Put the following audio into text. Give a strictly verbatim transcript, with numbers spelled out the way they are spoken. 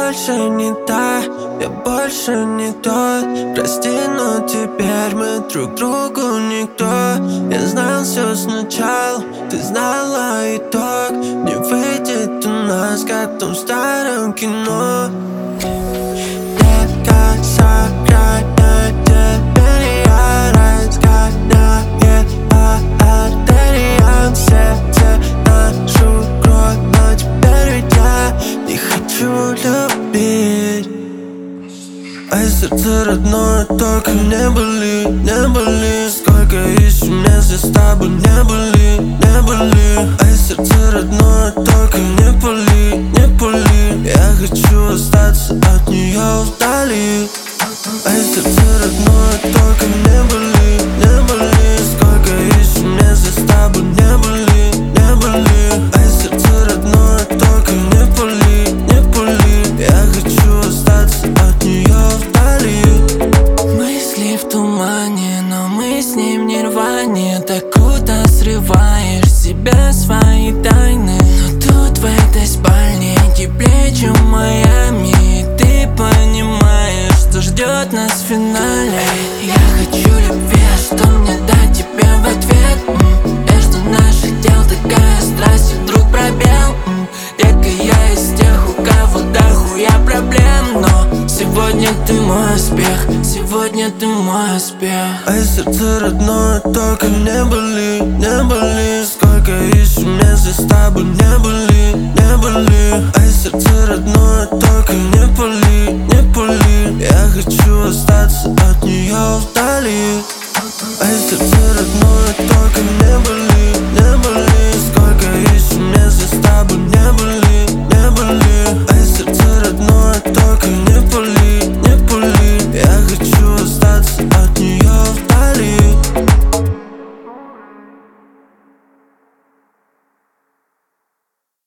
больше не та, я больше не тот. Прости, но теперь мы друг другу никто. Я знал все сначала, ты знала итог. Не выйдет у нас, как в том старом кино. Детка, сохраняй, теперь я разгоняет по артериям сердце нашу кровь. Но теперь ведь я не хочу любить. А сердце родное, только не боли, не боли. Сколько еще мест с тобой не были, не были. А сердце родное, только не боли, не боли. Я хочу остаться от нее вдали. А сердце родное, только не боли, не боли. Сколько еще мест с тобой не были, не были. А сердце родное, только не боли, не боли. Я хочу остаться от нее вдали. Мысли в тумане, но мы с ним не рване. Так круто срываешь с себя свои тайны. Но тут в этой спальне теплее, чем в Майами. И ты понимаешь, что ждет нас в финале. Я хочу любви, а что мне дать тебе в ответ? М, Между наших дел такая страсть, и вдруг пробел. М, Детка, я из тех, у кого дохуя проблем. Но сегодня ты мой успех, сегодня ты мой успех. А сердце родное, только не боли, не боли. Сколько еще мест с тобой не были, не были. А сердце родное, только не боли, не боли. Я хочу остаться от нее вдали. А сердце родное, только не